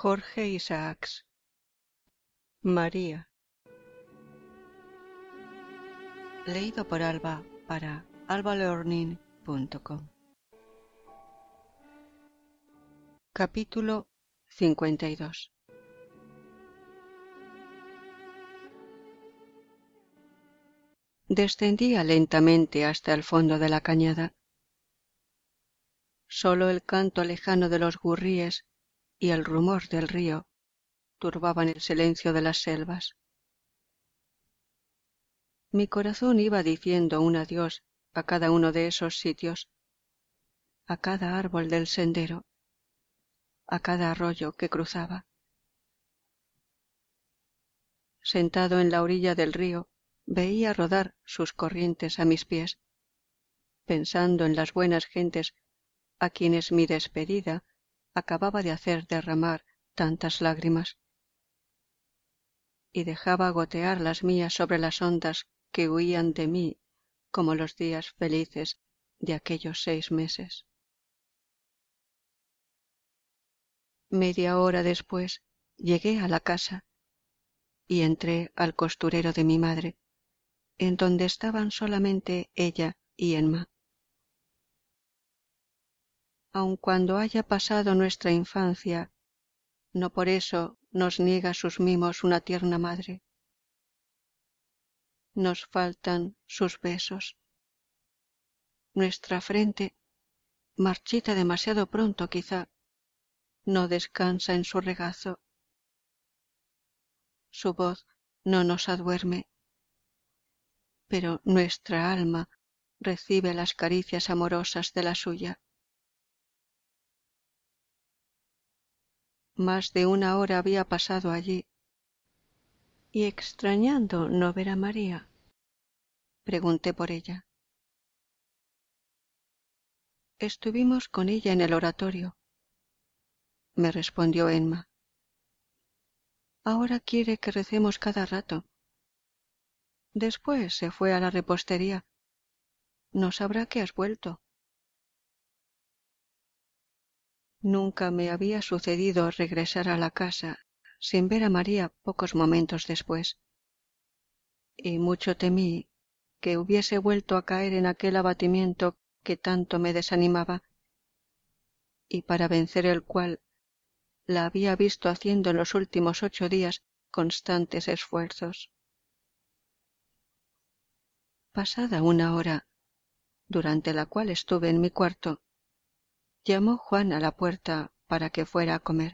Jorge Isaacs. María. Leído por Alba para albalearning.com. Capítulo 52. Descendía lentamente hasta el fondo de la cañada. Solo el canto lejano de los gurríes y el rumor del río turbaban el silencio de las selvas. Mi corazón iba diciendo un adiós a cada uno de esos sitios, a cada árbol del sendero, a cada arroyo que cruzaba. Sentado en la orilla del río, veía rodar sus corrientes a mis pies, pensando en las buenas gentes a quienes mi despedida acababa de hacer derramar tantas lágrimas, y dejaba gotear las mías sobre las ondas que huían de mí como los días felices de aquellos 6 meses. Media hora después llegué a la casa y entré al costurero de mi madre, en donde estaban solamente ella y Emma. Aun cuando haya pasado nuestra infancia, no por eso nos niega sus mimos una tierna madre. Nos faltan sus besos. Nuestra frente, marchita demasiado pronto quizá, no descansa en su regazo. Su voz no nos aduerme, pero nuestra alma recibe las caricias amorosas de la suya. Más de una hora había pasado allí, y extrañando no ver a María, pregunté por ella. Estuvimos con ella en el oratorio, me respondió Emma. Ahora quiere que recemos cada rato. Después se fue a la repostería. No sabrá que has vuelto. Nunca me había sucedido regresar a la casa sin ver a María pocos momentos después, y mucho temí que hubiese vuelto a caer en aquel abatimiento que tanto me desanimaba, y para vencer el cual la había visto haciendo en los últimos 8 días constantes esfuerzos. Pasada una hora, durante la cual estuve en mi cuarto, llamó Juan a la puerta para que fuera a comer.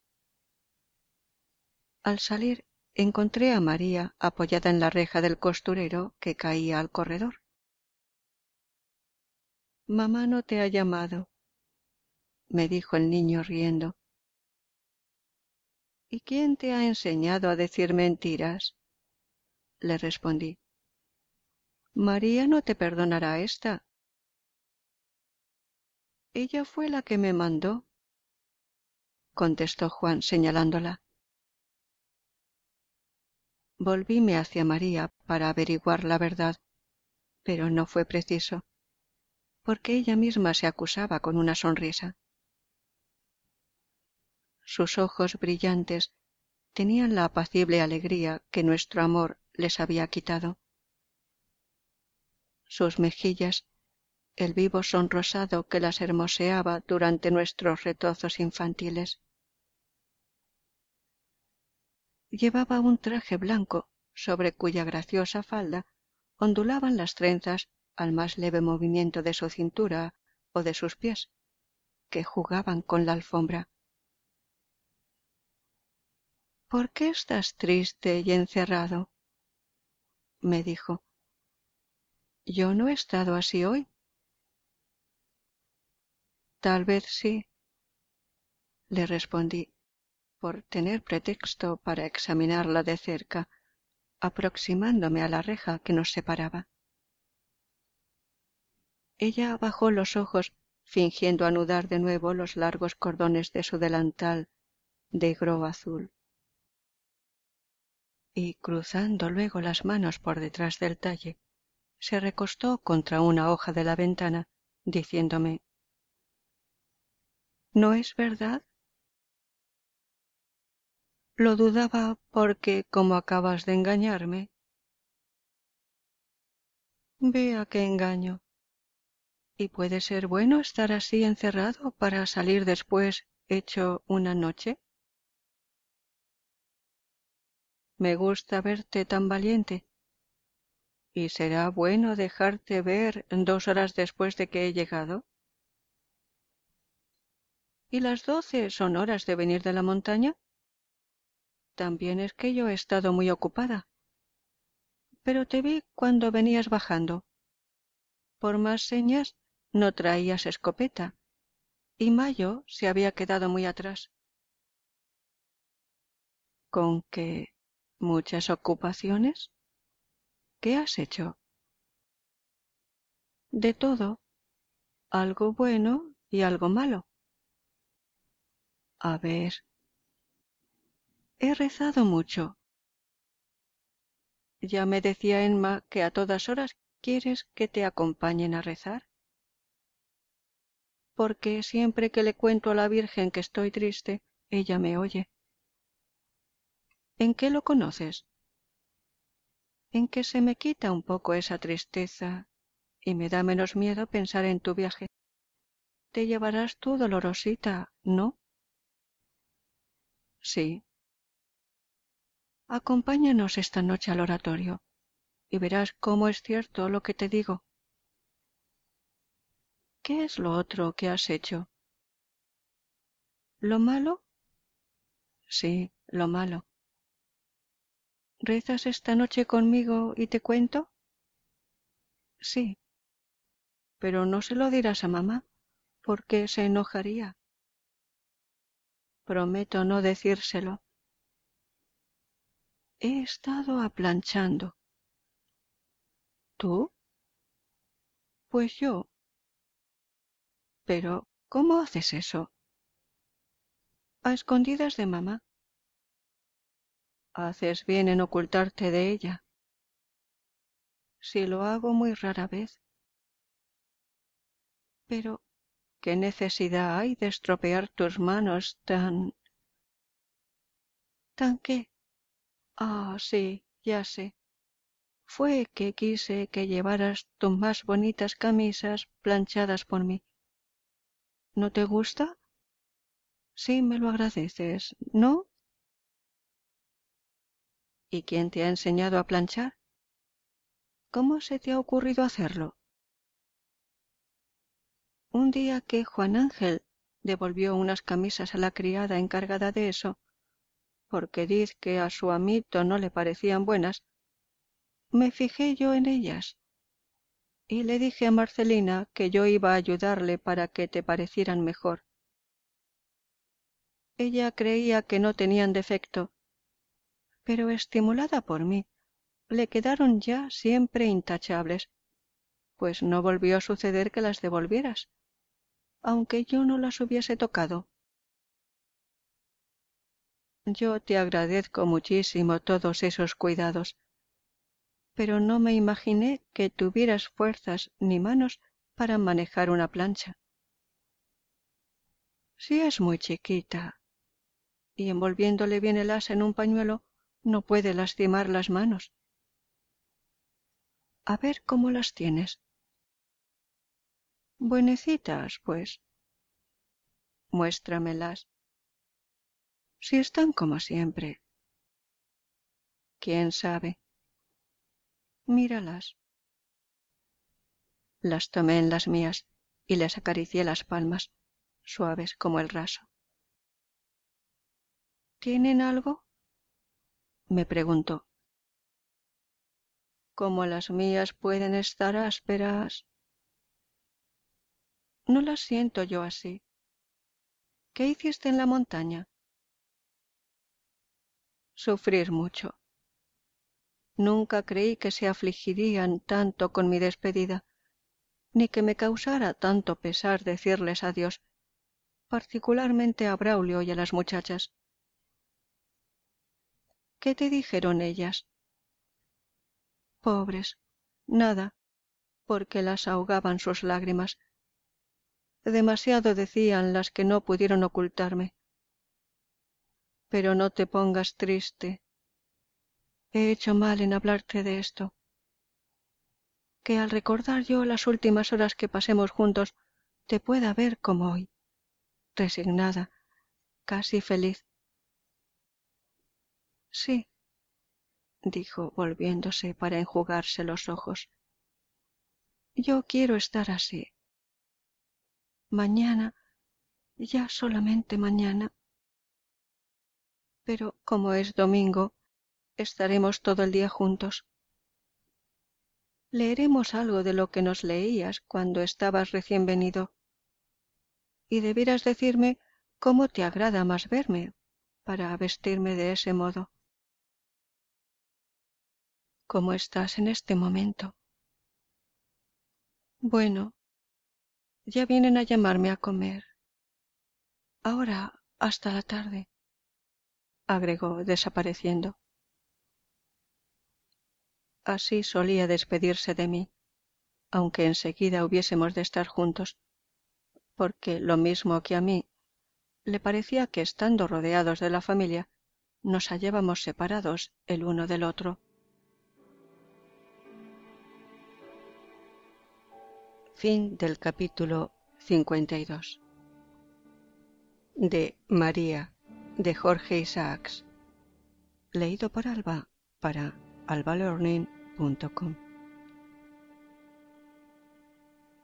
Al salir encontré a María apoyada en la reja del costurero que caía al corredor. «Mamá no te ha llamado», me dijo el niño riendo. «¿Y quién te ha enseñado a decir mentiras?», le respondí. «María no te perdonará esta». «Ella fue la que me mandó», contestó Juan señalándola. Volvíme hacia María para averiguar la verdad, pero no fue preciso, porque ella misma se acusaba con una sonrisa. Sus ojos brillantes tenían la apacible alegría que nuestro amor les había quitado. Sus mejillas, el vivo sonrosado que las hermoseaba durante nuestros retozos infantiles. Llevaba un traje blanco sobre cuya graciosa falda ondulaban las trenzas al más leve movimiento de su cintura o de sus pies, que jugaban con la alfombra. «¿Por qué estás triste y encerrado?», me dijo. «Yo no he estado así hoy». «Tal vez sí», le respondí, por tener pretexto para examinarla de cerca, aproximándome a la reja que nos separaba. Ella bajó los ojos fingiendo anudar de nuevo los largos cordones de su delantal de gro azul, y cruzando luego las manos por detrás del talle, se recostó contra una hoja de la ventana, diciéndome: «¿No es verdad?». Lo dudaba porque, como acabas de engañarme. Vea qué engaño. ¿Y puede ser bueno estar así encerrado para salir después hecho una noche? Me gusta verte tan valiente. ¿Y será bueno dejarte ver 2 horas después de que he llegado? ¿Y las 12 son horas de venir de la montaña? También es que yo he estado muy ocupada. Pero te vi cuando venías bajando. Por más señas, no traías escopeta, y Mayo se había quedado muy atrás. ¿Con qué? ¿Muchas ocupaciones? ¿Qué has hecho? De todo, algo bueno y algo malo. A ver, he rezado mucho. Ya me decía Emma que a todas horas quieres que te acompañen a rezar. Porque siempre que le cuento a la Virgen que estoy triste, ella me oye. ¿En qué lo conoces? En que se me quita un poco esa tristeza y me da menos miedo pensar en tu viaje. Te llevarás tú, Dolorosita, ¿no? Sí. Acompáñanos esta noche al oratorio y verás cómo es cierto lo que te digo. ¿Qué es lo otro que has hecho? ¿Lo malo? Sí, lo malo. ¿Rezas esta noche conmigo y te cuento? Sí, pero no se lo dirás a mamá, porque se enojaría. Prometo no decírselo. He estado aplanchando. ¿Tú? Pues yo. Pero, ¿cómo haces eso? A escondidas de mamá. Haces bien en ocultarte de ella. Si lo hago muy rara vez. Pero, ¿qué necesidad hay de estropear tus manos tan... ¿Tan qué? Ah, sí, ya sé. Fue que quise que llevaras tus más bonitas camisas planchadas por mí. ¿No te gusta? Sí, me lo agradeces, ¿no? ¿Y quién te ha enseñado a planchar? ¿Cómo se te ha ocurrido hacerlo? Un día que Juan Ángel devolvió unas camisas a la criada encargada de eso, porque diz que a su amito no le parecían buenas, me fijé yo en ellas y le dije a Marcelina que yo iba a ayudarle para que te parecieran mejor. Ella creía que no tenían defecto, pero estimulada por mí, le quedaron ya siempre intachables, pues no volvió a suceder que las devolvieras, aunque yo no las hubiese tocado. Yo te agradezco muchísimo todos esos cuidados, pero no me imaginé que tuvieras fuerzas ni manos para manejar una plancha. Si es muy chiquita, y envolviéndole bien el asa en un pañuelo, no puede lastimar las manos. A ver cómo las tienes. Buenecitas, pues. Muéstramelas. Si están como siempre. ¿Quién sabe? Míralas. Las tomé en las mías y les acaricié las palmas, suaves como el raso. ¿Tienen algo? Me preguntó. ¿Cómo las mías pueden estar ásperas? No las siento yo así. ¿Qué hiciste en la montaña? Sufrir mucho. Nunca creí que se afligirían tanto con mi despedida, ni que me causara tanto pesar decirles adiós, particularmente a Braulio y a las muchachas. ¿Qué te dijeron ellas? Pobres, nada, porque las ahogaban sus lágrimas. Demasiado decían las que no pudieron ocultarme. pero no te pongas triste. He hecho mal en hablarte de esto. Que al recordar yo las últimas horas que pasemos juntos, te pueda ver como hoy, resignada, casi feliz. Sí, dijo volviéndose para enjugarse los ojos. Yo quiero estar así. Mañana, ya solamente mañana. Pero como es domingo, estaremos todo el día juntos. Leeremos algo de lo que nos leías cuando estabas recién venido. Y debieras decirme cómo te agrada más verme, para vestirme de ese modo. ¿Cómo estás en este momento? Bueno, ya vienen a llamarme a comer. Ahora hasta la tarde, agregó desapareciendo. Así solía despedirse de mí, aunque enseguida hubiésemos de estar juntos, porque lo mismo que a mí, le parecía que estando rodeados de la familia, nos hallábamos separados el uno del otro. Fin del capítulo 52. De María, de Jorge Isaacs. Leído por Alba para albalearning.com.